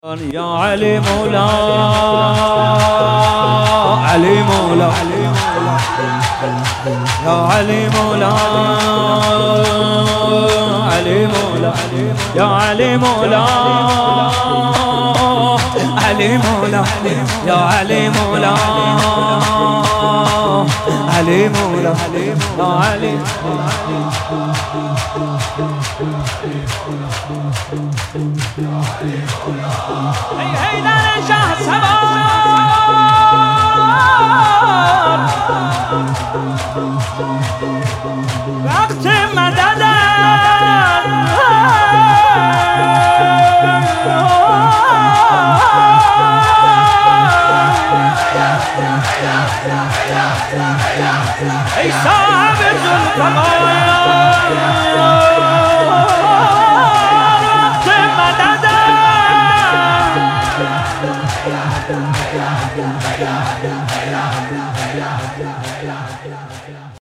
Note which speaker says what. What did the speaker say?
Speaker 1: يا علي مولا علي مولا يا علي مولا علي مولا يا علي مولا علي مولا يا علي مولا علي مولا يا علي هي دار شاه سوار وقت مدد ای صاحب ذوالفقار وقت مدد